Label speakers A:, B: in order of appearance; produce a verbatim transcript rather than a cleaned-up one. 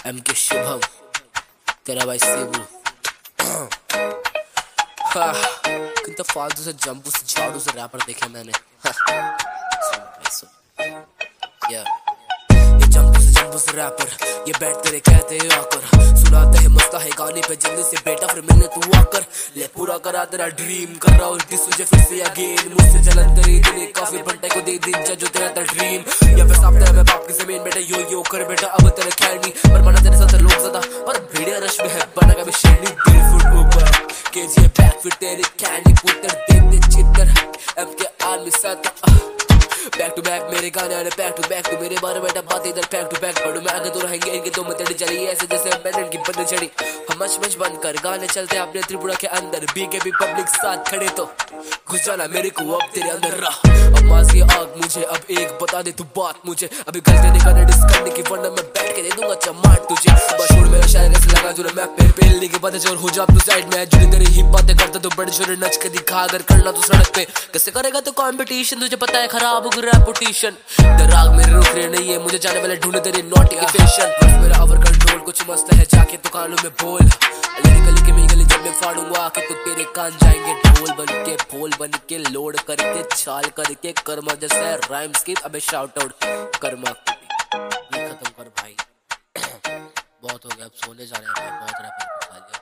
A: M के शुभम, तेरा भाई सेबू। हाँ, कितना फालतू से जंपू से झाड़ू से रैपर देखे मैंने। हाँ, सुन भाई सुन, yeah. ये जंपू से जंपू से रैपर, ये बैठ तेरे कहते हैं आकर, सुनाते हैं मस्ता है गाने पे जल्दी से बेटा फिर मिलने तू आकर, ले पूरा करा तेरा ड्रीम, कर रहा हूँ डिस तुझे फिर से अगेन, मुझसे जलन तेरी दिल काफी बंटे को दे दी जो तेरा था ड्रीम, या फिर साफ तेरा मैं बाप की जमीन बेटा यो यो कर बेटा अब तेरे खैर नहीं, पर मना तेरे साथ लोग ज्यादा पर भेड़िया रश में है बना कभी शेरनी दिल फुट ऊपर, केजी बैक फिर तेरे कैंडी पुत्र दे दे चित्र, एम के आर्मी साथ बैक टू बैक मेरे गाने आने बैक टू बैक, तू मेरे बारे में बेटा बात इधर बैक टू बैक, पढ़ू मैं आगे तो रहेंगे इनके दो मतड़ी चली ऐसे जैसे मैंने इनकी बंद चढ़ी, हम मच मच बंद कर गाने चलते अपने त्रिपुरा के अंदर, बीकेपी पब्लिक साथ खड़े तो घुस जाना मेरे को अब तेरे अंदर रहा, अब मास की आग मुझे अब एक बता दे तू बात मुझे, अभी गलती नहीं करने डिस करने की वरना मैं बैठ के दे दूंगा चमाट तुझे, बशोर मेरा शायर ऐसे लगा जो मैं पे पेलने के बाद जोर हो जा तू साइड में जुड़ी तेरी ही बातें करता तो बड़े शोर नच के दिखा अगर करना तो सड़क पे कैसे करेगा तो कंपटीशन, तुझे पता है खराब होगी रेपुटेशन, दराग मेरे रुक रहे नहीं है मुझे जाने वाले ढूंढे तेरी नोटिफिकेशन, मेरा ओवर कंट्रोल कुछ मस्त है जाके दुकानों में बोल, गली के मैं गली जब मैं फाड़ूंगा आके तो तेरे कान जाएंगे ढोल बन के फूल बन के लोड करके चाल करके कर्मा जैसे राइम्स की अबे शाउट आउट कर्मा खत्म कर भाई। बहुत हो गया अब सोने जा रहे हैं भाई, बहुत रैपर खा लिया।